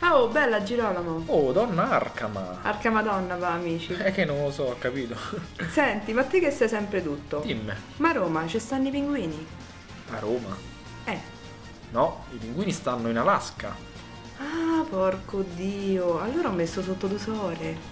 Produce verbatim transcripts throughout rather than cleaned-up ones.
Ah, oh, bella Girolamo. Oh, donna Arcama. Arca Madonna, va, amici. È che non lo so, ho capito. Senti, ma te che sai sempre tutto? Dimmi, Ma a Roma ci stanno i pinguini? a Roma? Eh. No, i pinguini stanno in Alaska. Ah, porco Dio. Allora ho messo sotto dosore.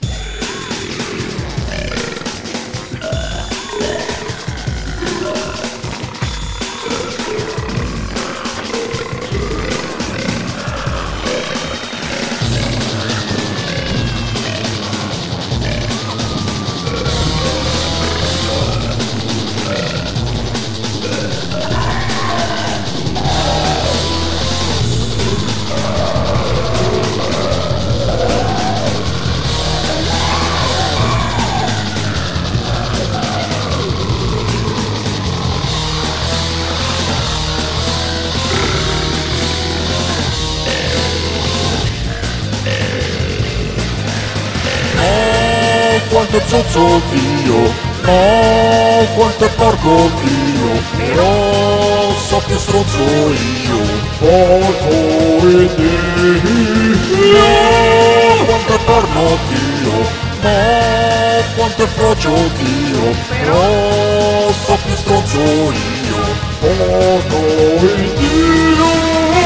Quanto zozzo Dio, no, quanto è porco Dio, però so più stronzo io, porco e Dio, quanto è porno Dio, no, quanto è frocio Dio, però so più stronzo io, porco e Dio.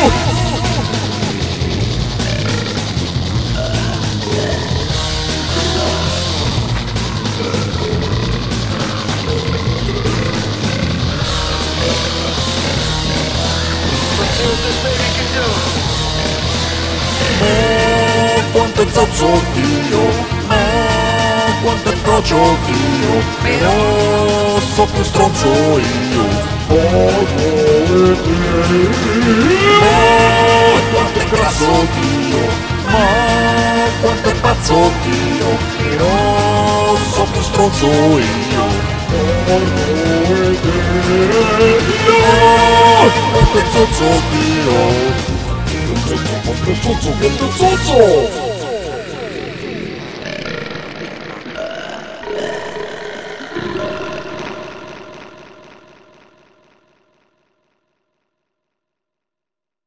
Ma quanto è zozzo Dio, ma quanto è frocio Dio, però so più stronzo io, porco e Dio. Ma quanto è grasso Dio, ma quanto è pazzo Dio, però so più stronzo io, porco e Dio. Quanto è zozzo Dio, quanto è zozzo, quanto è zozzo.